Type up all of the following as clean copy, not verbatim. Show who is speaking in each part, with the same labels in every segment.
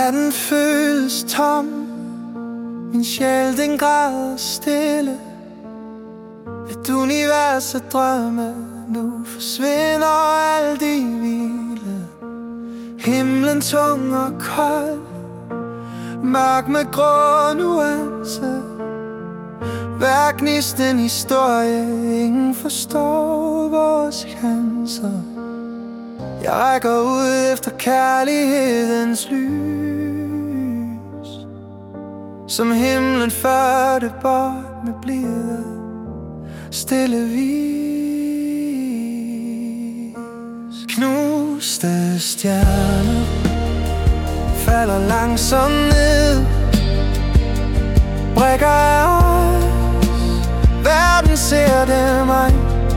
Speaker 1: Natten føles tom, min sjæl den græder stille. Et univers af drømme, nu forsvinder alt i hvile. Himlen tung og kold, mørk med grå nuancer. Hver gnist en historie, ingen forstår vores chancer. Jeg rækker ud efter kærlighedens lys, som himlen førte bort med blide, stille vis. Knuste stjerner falder langsomt ned, brikker af os, verden ser dem ej.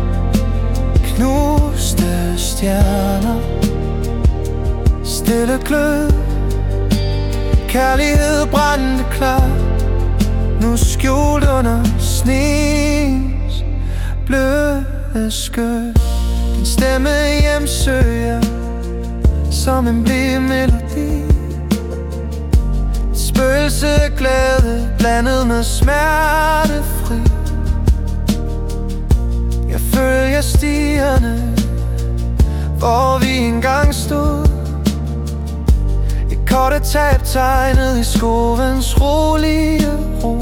Speaker 1: Knuste stjerner, stille glød, kærlighed brændte klar, nu skjult under snes bløde skød. Din stemme hjemsøger som en blid melodi, et spøgelse glæde blandet med smertefri. Jeg følger stierne, hvor vi engang stod, et kort tab tegnet i skovens rolige ro.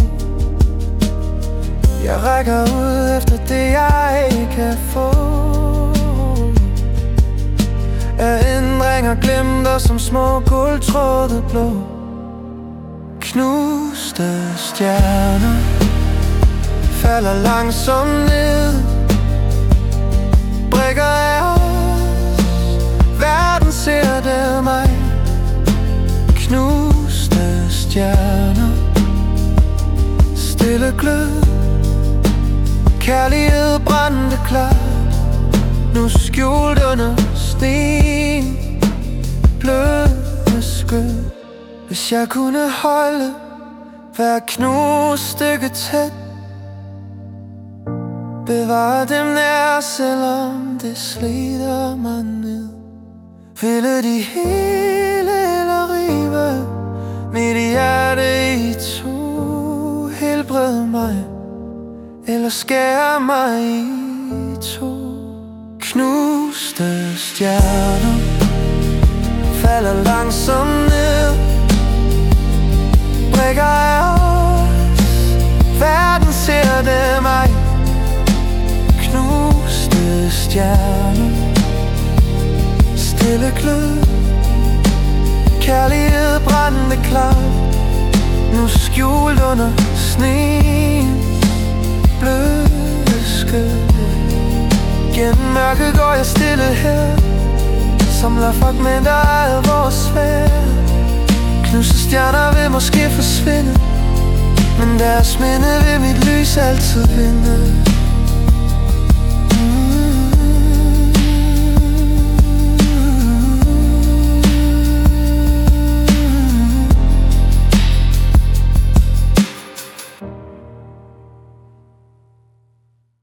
Speaker 1: Jeg rækker ud efter det jeg ikke kan få, erindringer glemte som små guldtråde blå. Knuste stjerner falder langsomt ned, brikker af os, verden ser dem ej. Knuste stjerner, stille glød, kærlighed brændte klar, nu skjult under sten bløde skød. Hvis jeg kunne holde hver knust stykke tæt, bevare dem nær, selvom det slider mig ned. Ville de hele eller rive mit hjerte i to, helbrede mig eller skære mig i to. Knuste stjerner falder langsomt ned, brikker af os, verden ser dem ej. Knuste stjerner, stille glød, kærlighed brændte klar, nu skjult under sne bløde skød. Gennem mørket går jeg stille her, samler fragmenter af vores færd. Knuste stjerner vil måske forsvinde, men deres minde vil mit lys altid vinde.